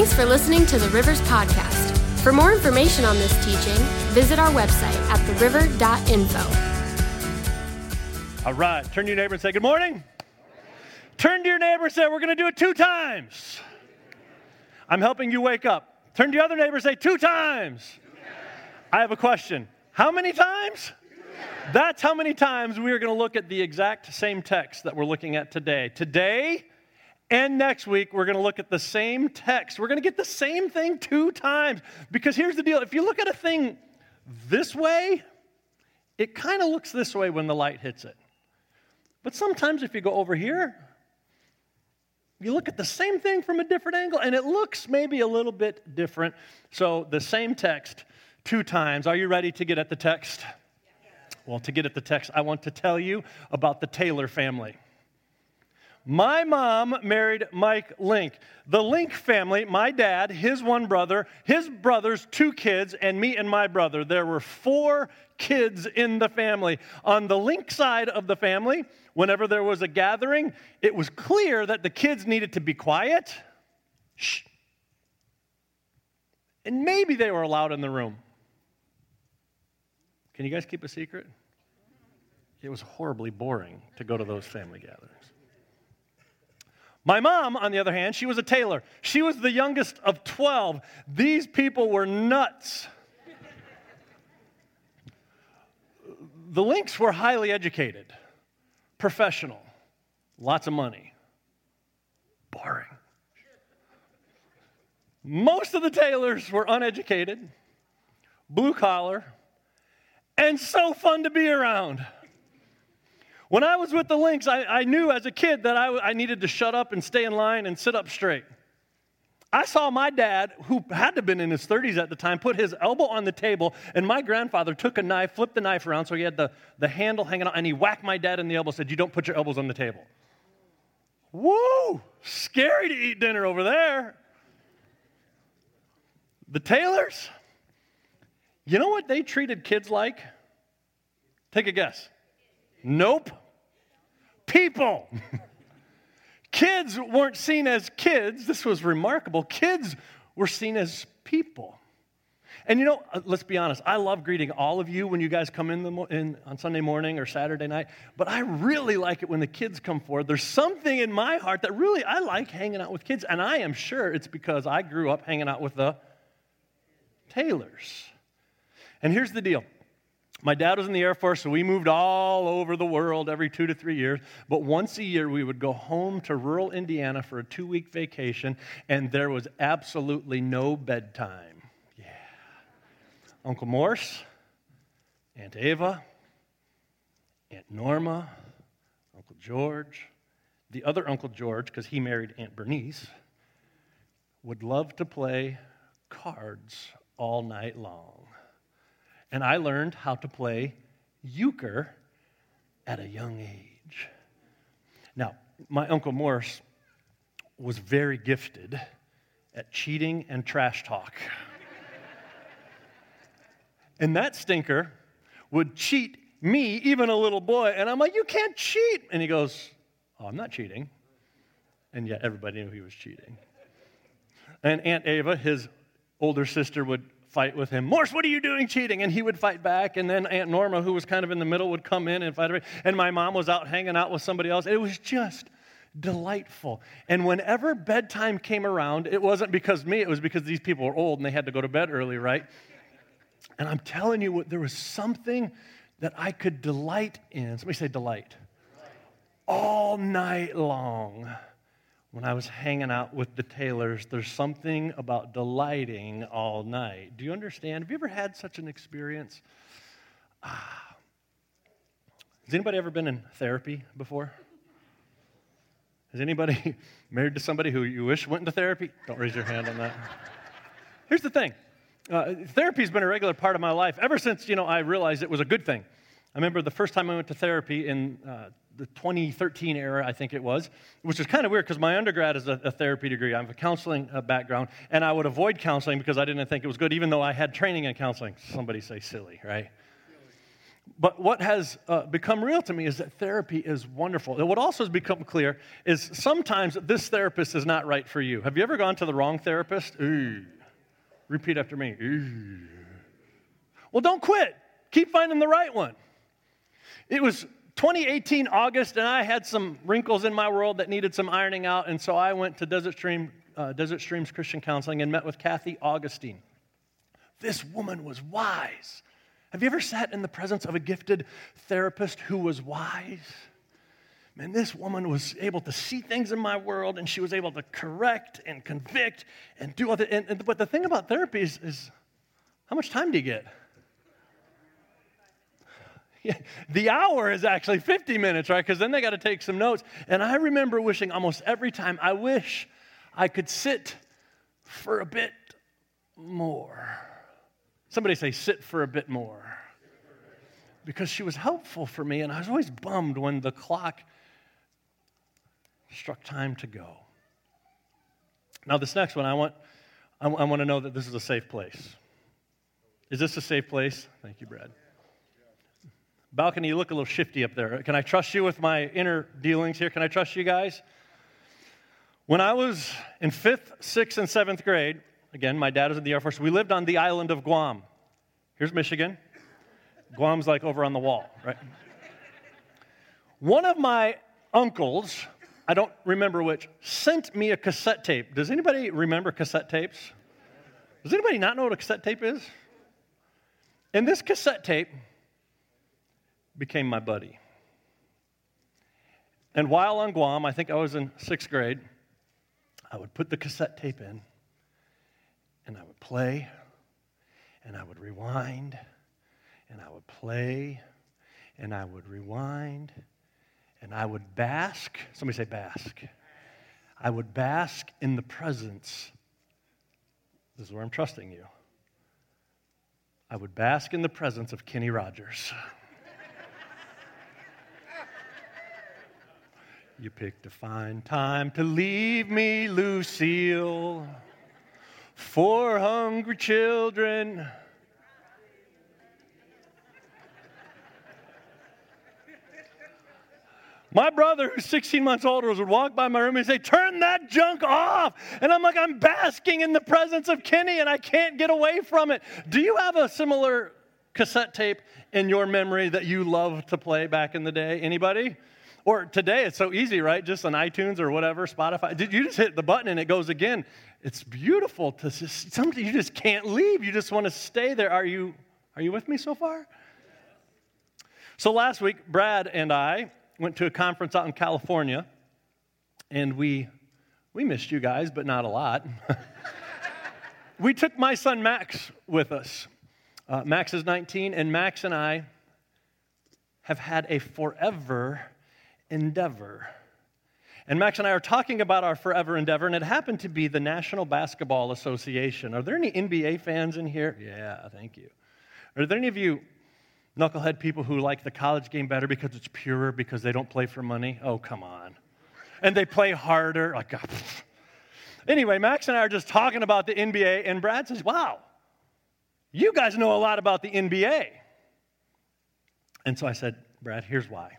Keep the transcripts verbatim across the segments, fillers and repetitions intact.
Thanks for listening to the Rivers Podcast. For more information on this teaching, visit our website at the river dot info. All right, turn to your neighbor and say, good morning. Turn to your neighbor and say, we're going to do it two times. I'm helping you wake up. Turn to your other neighbor and say, two times. I have a question. How many times? That's how many times we are going to look at the exact same text that we're looking at today. Today and next week, we're going to look at the same text. We're going to get the same thing two times. Because here's the deal. If you look at a thing this way, it kind of looks this way when the light hits it. But sometimes if you go over here, you look at the same thing from a different angle, and it looks maybe a little bit different. So the same text two times. Are you ready to get at the text? Well, to get at the text, I want to tell you about the Taylor family. My mom married Mike Link. The Link family, my dad, his one brother, his brother's two kids, and me and my brother. There were four kids in the family. On the Link side of the family, whenever there was a gathering, it was clear that the kids needed to be quiet. Shh. And maybe they were allowed in the room. Can you guys keep a secret? It was horribly boring to go to those family gatherings. My mom, on the other hand, she was a Taylor. She was the youngest of twelve. These people were nuts. The Links were highly educated, professional, lots of money. Boring. Most of the Taylors were uneducated, blue collar, and so fun to be around. When I was with the Links, I, I knew as a kid that I, I needed to shut up and stay in line and sit up straight. I saw my dad, who had to have been in his thirties at the time, put his elbow on the table, and my grandfather took a knife, flipped the knife around so he had the, the handle hanging out, and he whacked my dad in the elbow and said, you don't put your elbows on the table. Woo! Scary to eat dinner over there. The Taylors, you know what they treated kids like? Take a guess. Nope. People. Kids weren't seen as kids. This was remarkable. Kids were seen as people. And you know, let's be honest, I love greeting all of you when you guys come in, the mo- in on Sunday morning or Saturday night, but I really like it when the kids come forward. There's something in my heart that really I like hanging out with kids, and I am sure it's because I grew up hanging out with the Taylors. And here's the deal. My dad was in the Air Force, so we moved all over the world every two to three years. But once a year, we would go home to rural Indiana for a two-week vacation, and there was absolutely no bedtime. Yeah. Uncle Morse, Aunt Ava, Aunt Norma, Uncle George, the other Uncle George, because he married Aunt Bernice, would love to play cards all night long. And I learned how to play euchre at a young age. Now, my Uncle Morse was very gifted at cheating and trash talk. And that stinker would cheat me, even a little boy, and I'm like, you can't cheat. And he goes, oh, I'm not cheating. And yet everybody knew he was cheating. And Aunt Ava, his older sister, would fight with him. Morse, what are you doing cheating? And he would fight back. And then Aunt Norma, who was kind of in the middle, would come in and fight. And my mom was out hanging out with somebody else. It was just delightful. And whenever bedtime came around, it wasn't because me, it was because these people were old and they had to go to bed early, right? And I'm telling you, there was something that I could delight in. Somebody say delight. All night long. When I was hanging out with the Taylors, there's something about delighting all night. Do you understand? Have you ever had such an experience? Ah. Has anybody ever been in therapy before? Has anybody married to somebody who you wish went into therapy? Don't raise your hand on that. Here's the thing. Uh, therapy has been a regular part of my life ever since, you know, I realized it was a good thing. I remember the first time I went to therapy in uh, the twenty thirteen era, I think it was, which is kind of weird because my undergrad is a, a therapy degree. I have a counseling uh, background, and I would avoid counseling because I didn't think it was good, even though I had training in counseling. Somebody say silly, right? But what has uh, become real to me is that therapy is wonderful. And what also has become clear is sometimes this therapist is not right for you. Have you ever gone to the wrong therapist? Ooh. Repeat after me. Ooh. Well, don't quit. Keep finding the right one. It was twenty eighteen August, and I had some wrinkles in my world that needed some ironing out, and so I went to Desert Stream, uh, Desert Streams Christian Counseling and met with Kathy Augustine. This woman was wise. Have you ever sat in the presence of a gifted therapist who was wise? Man, this woman was able to see things in my world, and she was able to correct and convict and do other. And, and but the thing about therapy is, is, how much time do you get? Yeah, the hour is actually fifty minutes, right? Because then they got to take some notes. And I remember wishing almost every time, I wish I could sit for a bit more. Somebody say, sit for a bit more. Because she was helpful for me, and I was always bummed when the clock struck time to go. Now, this next one, I want, I, I want to know that this is a safe place. Is this a safe place? Thank you, Brad. Balcony, you look a little shifty up there. Can I trust you with my inner dealings here? Can I trust you guys? When I was in fifth, sixth, and seventh grade, again, my dad was in the Air Force. We lived on the island of Guam. Here's Michigan. Guam's like over on the wall, right? One of my uncles, I don't remember which, sent me a cassette tape. Does anybody remember cassette tapes? Does anybody not know what a cassette tape is? And this cassette tape became my buddy. And while on Guam, I think I was in sixth grade, I would put the cassette tape in, and I would play, and I would rewind, and I would play, and I would rewind, and I would bask. Somebody say bask. I would bask in the presence. This is where I'm trusting you. I would bask in the presence of Kenny Rogers. You picked a fine time to leave me, Lucille. Four hungry children. My brother, who's sixteen months older, would walk by my room and say, turn that junk off. And I'm like, I'm basking in the presence of Kenny, and I can't get away from it. Do you have a similar cassette tape in your memory that you loved to play back in the day? Anybody? Or today, it's so easy, right? Just on iTunes or whatever, Spotify. Did you just hit the button and it goes again? It's beautiful to just, something you just can't leave. You just want to stay there. Are you, are you with me so far? So last week, Brad and I went to a conference out in California, and we we missed you guys, but not a lot. We took my son Max with us. Uh, Max is nineteen, and Max and I have had a forever endeavor. And Max and I are talking about our forever endeavor, and it happened to be the National Basketball Association. Are there any N B A fans in here? Yeah, thank you. Are there any of you knucklehead people who like the college game better because it's purer, because they don't play for money? Oh, come on. And they play harder. Like, anyway, Max and I are just talking about the N B A, and Brad says, wow, you guys know a lot about the N B A. And so I said, Brad, here's why.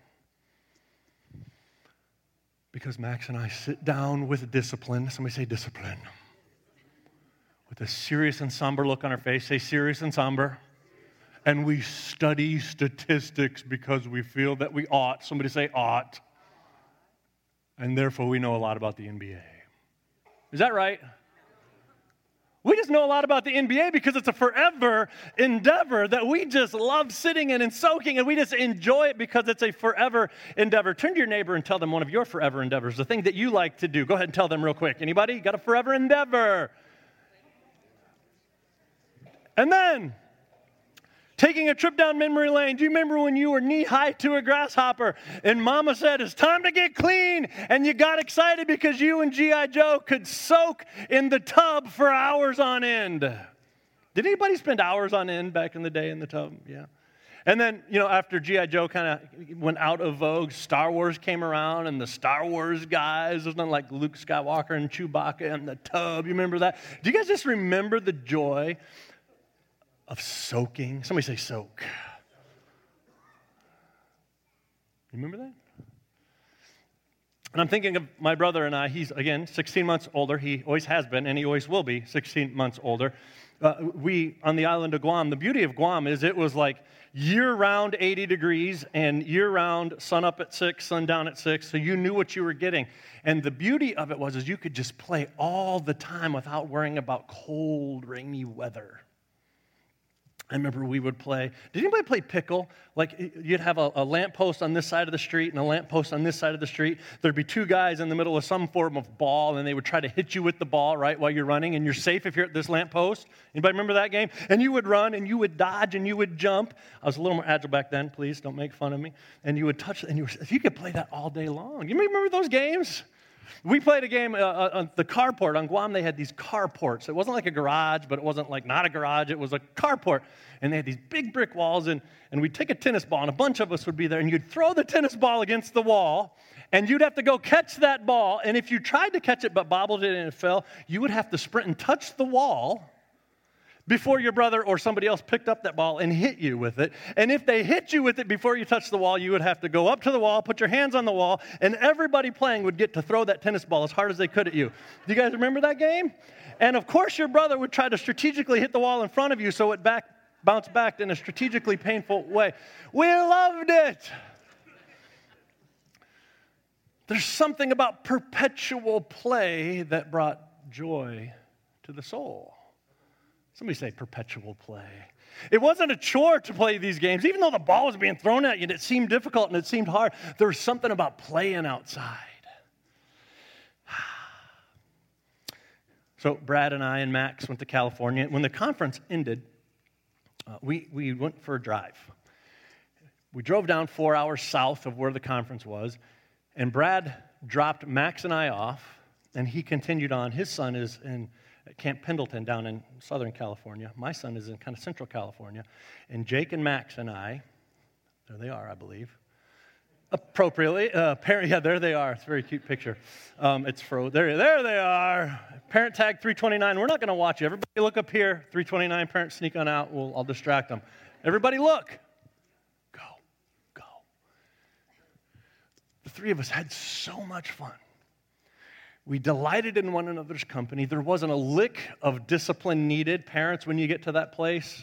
Because Max and I sit down with discipline. Somebody say discipline. With a serious and somber look on our face. Say serious and somber. And we study statistics because we feel that we ought. Somebody say ought. And therefore we know a lot about the N B A. Is that right? We just know a lot about the N B A because it's a forever endeavor that we just love sitting in and soaking, and we just enjoy it because it's a forever endeavor. Turn to your neighbor and tell them one of your forever endeavors, the thing that you like to do. Go ahead and tell them real quick. Anybody? You got a forever endeavor? And then, taking a trip down memory lane. Do you remember when you were knee-high to a grasshopper and Mama said, it's time to get clean, and you got excited because you and G I. Joe could soak in the tub for hours on end? Did anybody spend hours on end back in the day in the tub? Yeah. And then, you know, after G I. Joe kind of went out of vogue, Star Wars came around, and the Star Wars guys, there's nothing like Luke Skywalker and Chewbacca in the tub. You remember that? Do you guys just remember the joy of soaking? Somebody say soak. Remember that? And I'm thinking of my brother and I. He's, again, sixteen months older. He always has been, and he always will be sixteen months older. Uh, we, on the island of Guam, the beauty of Guam is it was like year-round eighty degrees and year-round sun up at six, sun down at six, so you knew what you were getting. And the beauty of it was is you could just play all the time without worrying about cold, rainy weather. I remember we would play. Did anybody play pickle? Like you'd have a, a lamppost on this side of the street and a lamppost on this side of the street. There'd be two guys in the middle of some form of ball, and they would try to hit you with the ball, right, while you're running, and you're safe if you're at this lamppost. Anybody remember that game? And you would run, and you would dodge, and you would jump. I was a little more agile back then. Please don't make fun of me. And you would touch, and you, were, you could play that all day long. You remember those games? We played a game uh, on the carport. On Guam, they had these carports. It wasn't like a garage, but it wasn't like not a garage. It was a carport. And they had these big brick walls, and, and we'd take a tennis ball, and a bunch of us would be there, and you'd throw the tennis ball against the wall, and you'd have to go catch that ball. And if you tried to catch it but bobbled it and it fell, you would have to sprint and touch the wall before your brother or somebody else picked up that ball and hit you with it. And if they hit you with it before you touched the wall, you would have to go up to the wall, put your hands on the wall, and everybody playing would get to throw that tennis ball as hard as they could at you. Do you guys remember that game? And of course your brother would try to strategically hit the wall in front of you so it back, bounced back in a strategically painful way. We loved it. There's something about perpetual play that brought joy to the soul. Somebody say perpetual play. It wasn't a chore to play these games. Even though the ball was being thrown at you and it seemed difficult and it seemed hard, there was something about playing outside. So Brad and I and Max went to California. When the conference ended, uh, we, we went for a drive. We drove down four hours south of where the conference was, and Brad dropped Max and I off, and he continued on. His son is in at Camp Pendleton down in Southern California. My son is in kind of Central California. And Jake and Max and I, there they are, I believe, appropriately, uh, parent, yeah, there they are. It's a very cute picture. Um, it's fro, there, there they are. Parent tag three twenty-nine. We're not going to watch you. Everybody look up here. three twenty-nine, parents sneak on out. We'll, I'll distract them. Everybody look. Go, go. The three of us had so much fun. We delighted in one another's company. There wasn't a lick of discipline needed. Parents, when you get to that place.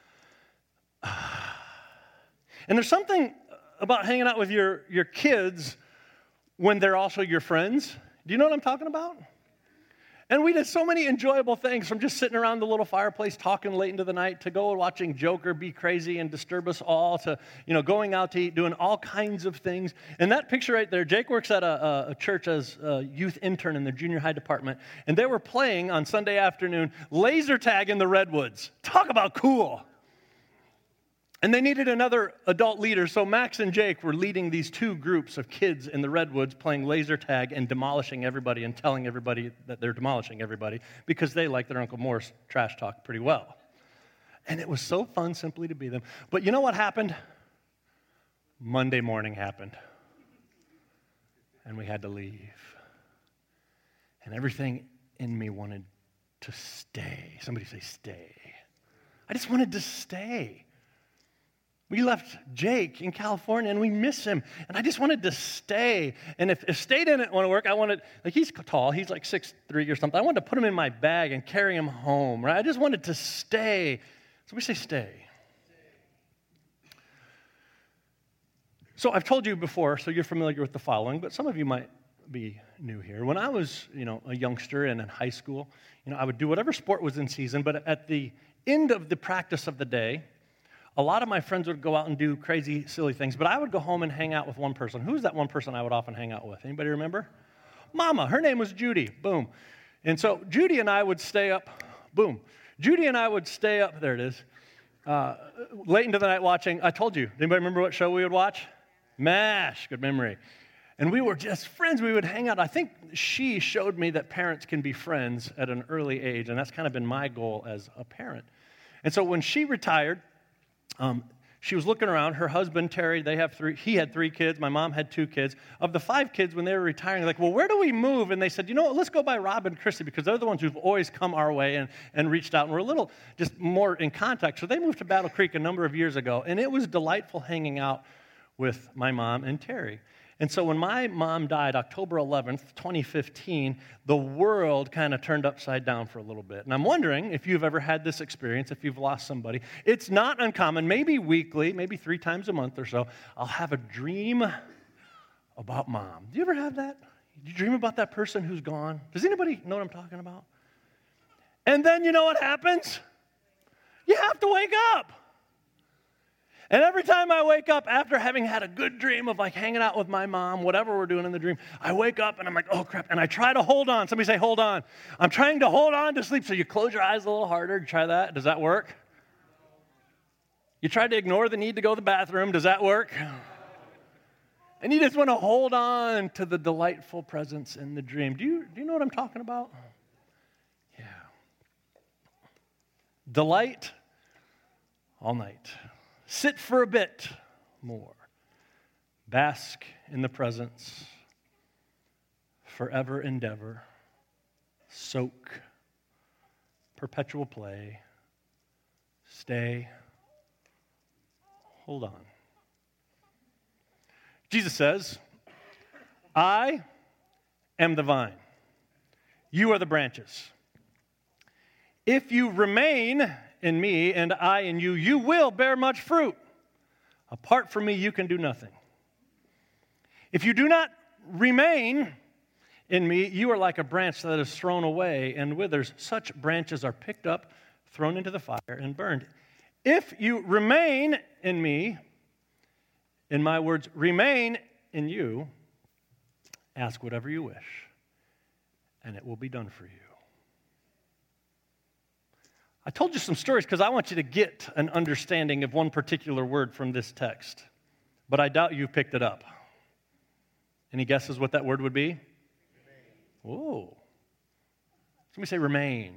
And there's something about hanging out with your, your kids when they're also your friends. Do you know what I'm talking about? And we did so many enjoyable things, from just sitting around the little fireplace talking late into the night, to go watching Joker be crazy and disturb us all, to, you know, going out to eat, doing all kinds of things. And that picture right there, Jake works at a, a church as a youth intern in the junior high department, and they were playing on Sunday afternoon laser tag in the Redwoods. Talk about cool. And they needed another adult leader, so Max and Jake were leading these two groups of kids in the Redwoods playing laser tag and demolishing everybody and telling everybody that they're demolishing everybody because they like their Uncle Morris trash talk pretty well. And it was so fun simply to be them. But you know what happened? Monday morning happened. And we had to leave. And everything in me wanted to stay. Somebody say stay. I just wanted to stay. We left Jake in California, and we miss him. And I just wanted to stay. And if, if stay didn't want to work, I wanted, like, he's tall. He's like six three or something. I wanted to put him in my bag and carry him home, right? I just wanted to stay. So we say stay. So I've told you before, so you're familiar with the following, but some of you might be new here. When I was, you know, a youngster and in high school, you know, I would do whatever sport was in season, but at the end of the practice of the day, a lot of my friends would go out and do crazy, silly things, but I would go home and hang out with one person. Who's that one person I would often hang out with? Anybody remember? Mama. Her name was Judy. Boom. And so Judy and I would stay up. Boom. Judy and I would stay up. There it is. Uh, late into the night watching. I told you. Anybody remember what show we would watch? MASH. Good memory. And we were just friends. We would hang out. I think she showed me that parents can be friends at an early age, and that's kind of been my goal as a parent. And so when she retired, Um, she was looking around. Her husband, Terry, they have three. He had three kids. My mom had two kids. Of the five kids, when they were retiring, like, well, where do we move? And they said, you know what, let's go by Rob and Chrissy, because they're the ones who've always come our way and, and reached out, and we're a little just more in contact. So they moved to Battle Creek a number of years ago, and it was delightful hanging out with my mom and Terry. And so when my mom died, October eleventh, twenty fifteen, the world kind of turned upside down for a little bit. And I'm wondering if you've ever had this experience, if you've lost somebody. It's not uncommon, maybe weekly, maybe three times a month or so, I'll have a dream about mom. Do you ever have that? Do you dream about that person who's gone? Does anybody know what I'm talking about? And then you know what happens? You have to wake up. And every time I wake up after having had a good dream of like hanging out with my mom, whatever we're doing in the dream, I wake up and I'm like, oh crap, and I try to hold on. Somebody say, hold on. I'm trying to hold on to sleep. So you close your eyes a little harder. Try that. Does that work? You try to ignore the need to go to the bathroom. Does that work? And you just want to hold on to the delightful presence in the dream. Do you, do you know what I'm talking about? Yeah. Delight all night. Sit for a bit more. Bask in the presence. Forever endeavor. Soak. Perpetual play. Stay. Hold on. Jesus says, I am the vine. You are the branches. If you remain in me and I in you, you will bear much fruit. Apart from me, you can do nothing. If you do not remain in me, you are like a branch that is thrown away and withers. Such branches are picked up, thrown into the fire, and burned. If you remain in me, in my words, remain in you, ask whatever you wish, and it will be done for you. I told you some stories because I want you to get an understanding of one particular word from this text, but I doubt you picked it up. Any guesses what that word would be? Oh. Somebody say remain.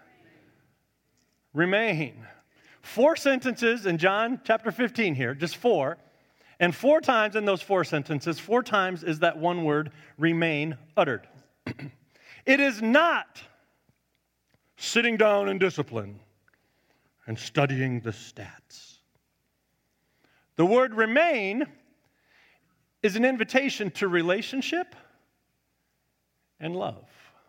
Remain. Remain. Four sentences in John chapter fifteen here, just four. And four times in those four sentences, four times is that one word, remain, uttered. It is not sitting down in discipline and studying the stats. The word remain is an invitation to relationship and love.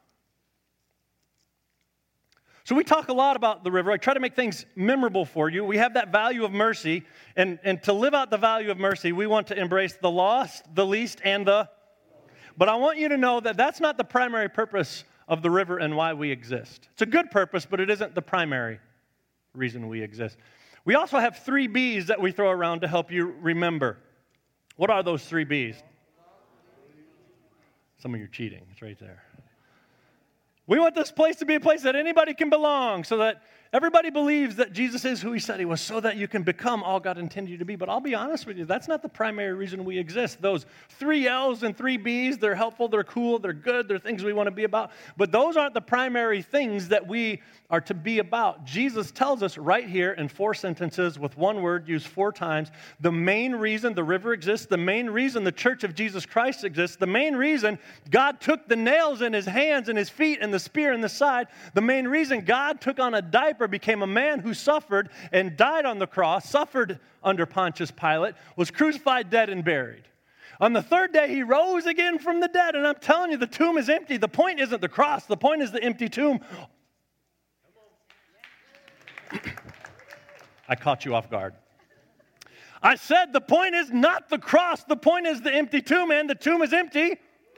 So we talk a lot about the river. I try to make things memorable for you. We have that value of mercy, and, and to live out the value of mercy, we want to embrace the lost, the least, and the... But I want you to know that that's not the primary purpose of the river and why we exist. It's a good purpose, but it isn't the primary reason we exist. We also have three B's that we throw around to help you remember. What are those three B's? Some of you are cheating. It's right there. We want this place to be a place that anybody can belong, so that everybody believes that Jesus is who he said he was, so that you can become all God intended you to be. But I'll be honest with you, that's not the primary reason we exist. Those three L's and three B's, they're helpful, they're cool, they're good, they're things we want to be about. But those aren't the primary things that we are to be about. Jesus tells us right here in four sentences with one word used four times, the main reason the river exists, the main reason the Church of Jesus Christ exists, the main reason God took the nails in his hands and his feet and the spear in the side, the main reason God took on a diaper, became a man who suffered and died on the cross, suffered under Pontius Pilate, was crucified, dead, and buried. On the third day, he rose again from the dead, and I'm telling you, the tomb is empty. The point isn't the cross. The point is the empty tomb. I caught you off guard. I said the point is not the cross. The point is the empty tomb, and the tomb is empty.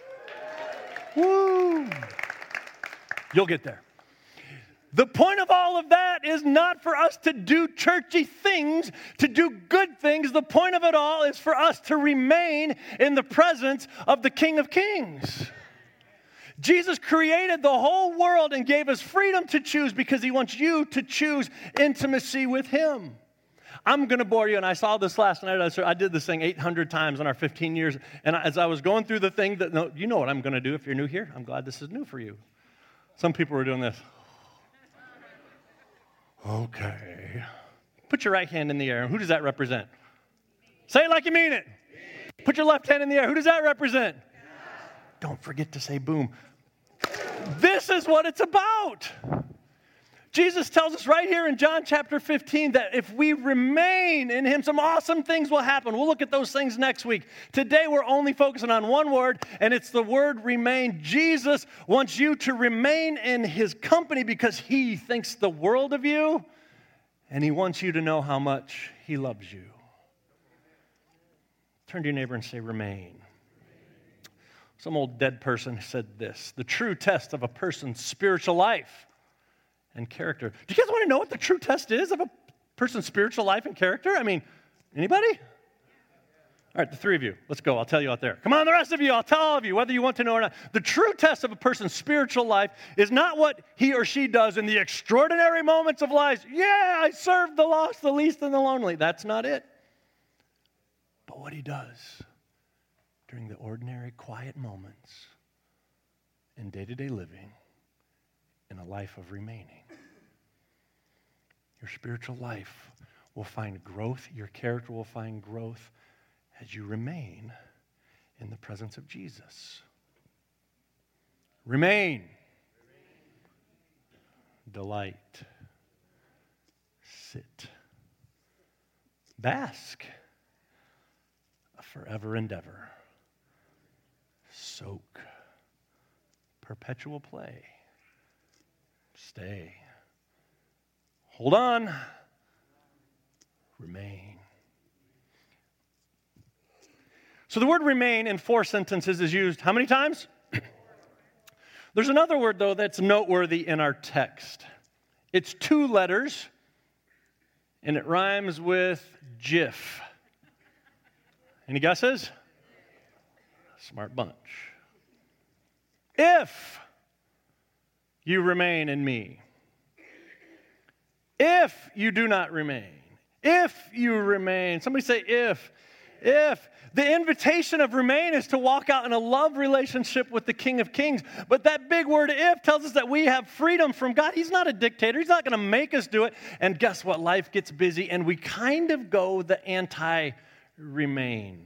Woo! You'll get there. The point of all of that is not for us to do churchy things, to do good things. The point of it all is for us to remain in the presence of the King of Kings. Jesus created the whole world and gave us freedom to choose because he wants you to choose intimacy with him. I'm going to bore you, and I saw this last night. I did this thing eight hundred times in our fifteen years, and as I was going through the thing, that no, you know what I'm going to do if you're new here. I'm glad this is new for you. Some people were doing this. Okay. Put your right hand in the air. Who does that represent? Say it like you mean it. Put your left hand in the air. Who does that represent? Don't forget to say boom. This is what it's about. Jesus tells us right here in John chapter fifteen that if we remain in him, some awesome things will happen. We'll look at those things next week. Today we're only focusing on one word, and it's the word remain. Jesus wants you to remain in his company because he thinks the world of you, and he wants you to know how much he loves you. Turn to your neighbor and say, remain. Some old dead person said this: the true test of a person's spiritual life and character. Do you guys want to know what the true test is of a person's spiritual life and character? I mean, anybody? All right, the three of you. Let's go. I'll tell you out there. Come on, the rest of you. I'll tell all of you, whether you want to know or not. The true test of a person's spiritual life is not what he or she does in the extraordinary moments of life. Yeah, I served the lost, the least, and the lonely. That's not it. But what he does during the ordinary, quiet moments in day-to-day living, in a life of remaining. Your spiritual life will find growth. Your character will find growth as you remain in the presence of Jesus. Remain. Delight. Sit. Bask. A forever endeavor. Soak. Perpetual play. Stay. Hold on. Remain. So the word remain in four sentences is used how many times? There's another word, though, that's noteworthy in our text. It's two letters, and it rhymes with jiff. Any guesses? Smart bunch. If you remain in me. If you do not remain. If you remain. Somebody say if. If. The invitation of remain is to walk out in a love relationship with the King of Kings. But that big word if tells us that we have freedom from God. He's not a dictator. He's not going to make us do it. And guess what? Life gets busy and we kind of go the anti-remain.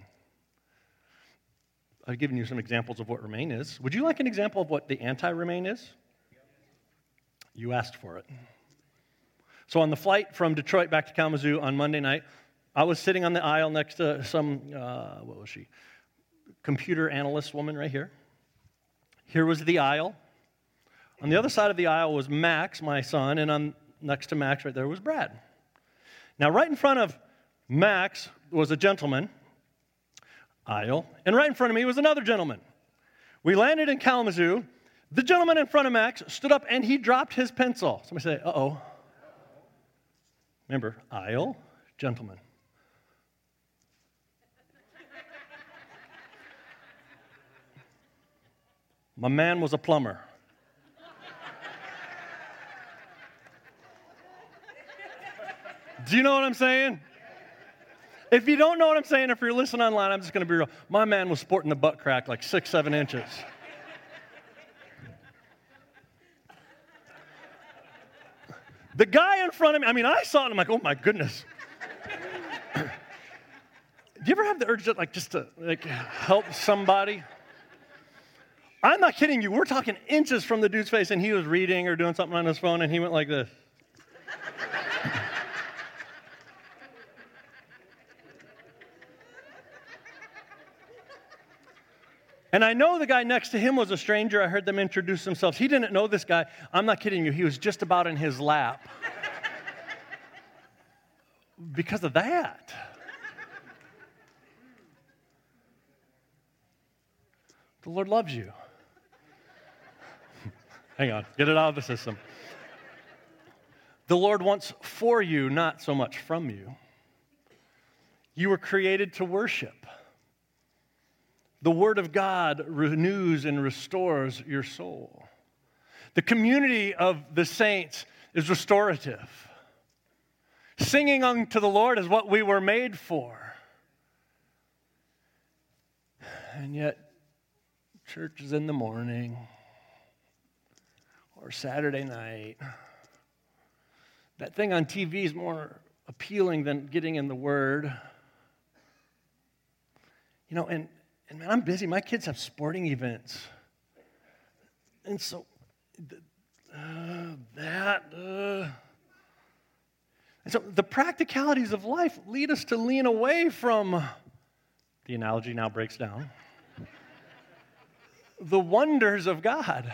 I've given you some examples of what remain is. Would you like an example of what the anti-remain is? You asked for it. So on the flight from Detroit back to Kalamazoo on Monday night, I was sitting on the aisle next to some, uh, what was she? Computer analyst woman right here. Here was the aisle. On the other side of the aisle was Max, my son, and on next to Max right there was Brad. Now right in front of Max was a gentleman, aisle, and right in front of me was another gentleman. We landed in Kalamazoo. The gentleman in front of Max stood up and he dropped his pencil. Somebody say, uh-oh. Remember, aisle, gentleman. My man was a plumber. Do you know what I'm saying? If you don't know what I'm saying, if you're listening online, I'm just going to be real. My man was sporting the butt crack like six, seven inches. The guy in front of me, I mean, I saw it and I'm like, oh my goodness. Do you ever have the urge to like just to like help somebody? I'm not kidding you. We're talking inches from the dude's face and he was reading or doing something on his phone and he went like this. And I know the guy next to him was a stranger. I heard them introduce themselves. He didn't know this guy. I'm not kidding you. He was just about in his lap. Because of that. The Lord loves you. Hang on. Get it out of the system. The Lord wants for you, not so much from you. You were created to worship. The Word of God renews and restores your soul. The community of the saints is restorative. Singing unto the Lord is what we were made for. And yet, church is in the morning or Saturday night. That thing on T V is more appealing than getting in the Word. You know, and And man, I'm busy. My kids have sporting events. And so, uh, that. Uh. And so the practicalities of life lead us to lean away from, the analogy now breaks down, the wonders of God.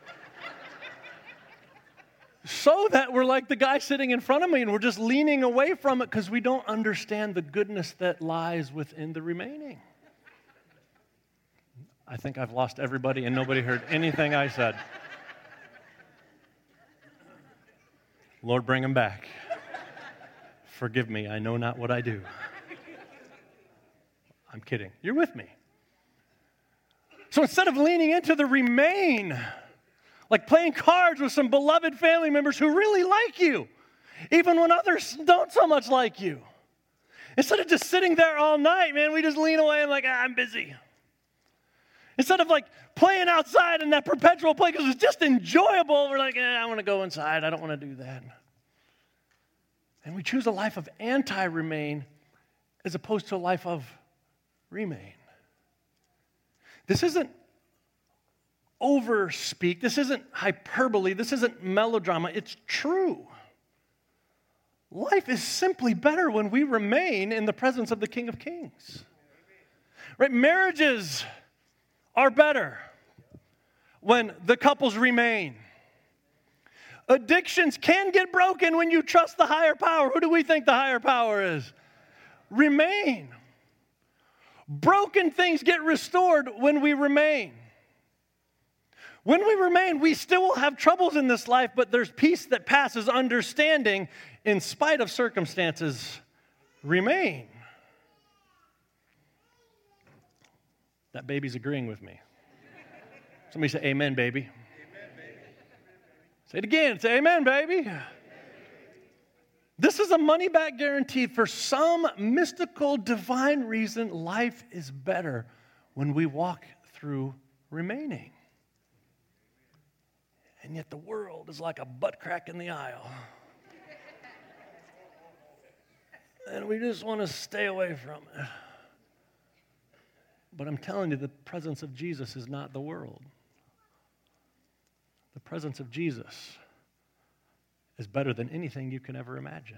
So that we're like the guy sitting in front of me and we're just leaning away from it because we don't understand the goodness that lies within the remaining. I think I've lost everybody and nobody heard anything I said. Lord, bring them back. Forgive me, I know not what I do. I'm kidding. You're with me. So instead of leaning into the remain, like playing cards with some beloved family members who really like you, even when others don't so much like you, instead of just sitting there all night, man, we just lean away and like, ah, I'm busy. Instead of like playing outside in that perpetual play because it's just enjoyable, we're like, eh, I want to go inside. I don't want to do that. And we choose a life of anti-remain as opposed to a life of remain. This isn't overspeak. This isn't hyperbole. This isn't melodrama. It's true. Life is simply better when we remain in the presence of the King of Kings. Right? Marriages are better when the couples remain. Addictions can get broken when you trust the higher power. Who do we think the higher power is? Remain. Broken things get restored when we remain. When we remain, we still will have troubles in this life, but there's peace that passes understanding in spite of circumstances. Remain. That baby's agreeing with me. Somebody say, amen, baby. Amen, baby. Say it again. Say, amen, baby. Amen. This is a money-back guarantee. For some mystical, divine reason, life is better when we walk through remaining. And yet the world is like a butt crack in the aisle. And we just want to stay away from it. But I'm telling you, the presence of Jesus is not the world. The presence of Jesus is better than anything you can ever imagine.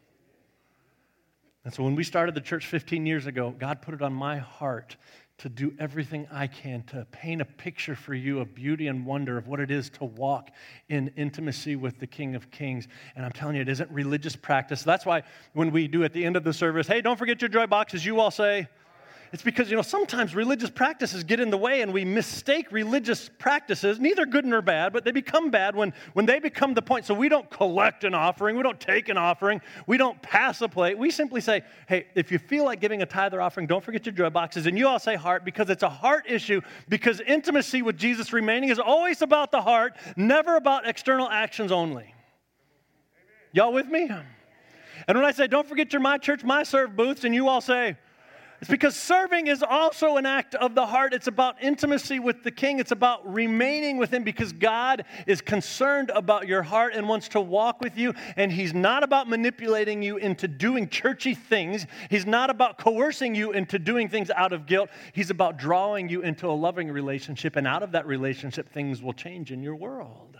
And so when we started the church fifteen years ago, God put it on my heart to do everything I can to paint a picture for you of beauty and wonder of what it is to walk in intimacy with the King of Kings. And I'm telling you, it isn't religious practice. That's why when we do at the end of the service, hey, don't forget your joy boxes, you all say, it's because, you know, sometimes religious practices get in the way and we mistake religious practices, neither good nor bad, but they become bad when, when they become the point. So we don't collect an offering, we don't take an offering, we don't pass a plate. We simply say, hey, if you feel like giving a tithe or offering, don't forget your joy boxes. And you all say heart because it's a heart issue, because intimacy with Jesus remaining is always about the heart, never about external actions only. Y'all with me? And when I say, don't forget your My Church, My Serve booths, and you all say, it's because serving is also an act of the heart. It's about intimacy with the King. It's about remaining with Him because God is concerned about your heart and wants to walk with you. And He's not about manipulating you into doing churchy things. He's not about coercing you into doing things out of guilt. He's about drawing you into a loving relationship. And out of that relationship, things will change in your world.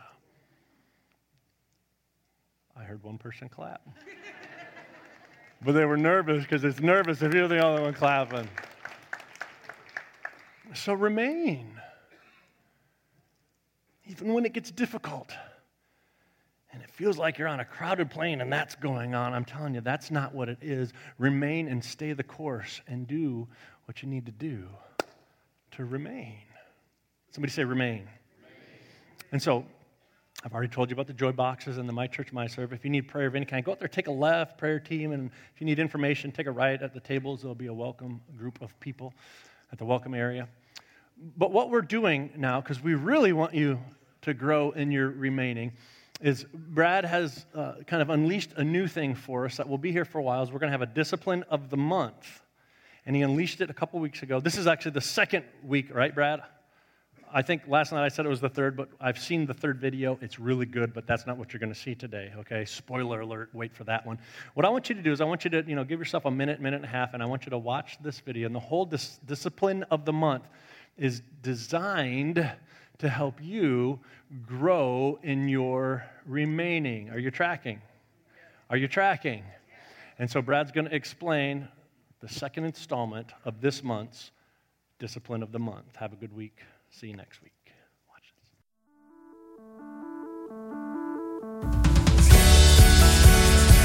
I heard one person clap. But they were nervous because it's nervous if you're the only one clapping. So remain. Even when it gets difficult and it feels like you're on a crowded plane and that's going on, I'm telling you, that's not what it is. Remain and stay the course and do what you need to do to remain. Somebody say remain. Remain. And so, I've already told you about the joy boxes and the My Church, My Serve. If you need prayer of any kind, go out there, take a left, prayer team, and if you need information, take a right at the tables. There'll be a welcome group of people at the welcome area. But what we're doing now, because we really want you to grow in your remaining, is Brad has uh, kind of unleashed a new thing for us that will be here for a while. Is we're going to have a discipline of the month. And he unleashed it a couple weeks ago. This is actually the second week, right, Brad? I think last night I said it was the third, but I've seen the third video. It's really good, but that's not what you're going to see today, okay? Spoiler alert, wait for that one. What I want you to do is I want you to, you know, give yourself a minute, minute and a half, and I want you to watch this video. And the whole dis- discipline of the month is designed to help you grow in your remaining. Are you tracking? Are you tracking? And so Brad's going to explain the second installment of this month's Discipline of the Month. Have a good week. See you next week. Watch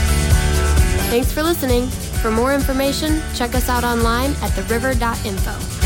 this. Thanks for listening. For more information, check us out online at the river dot info.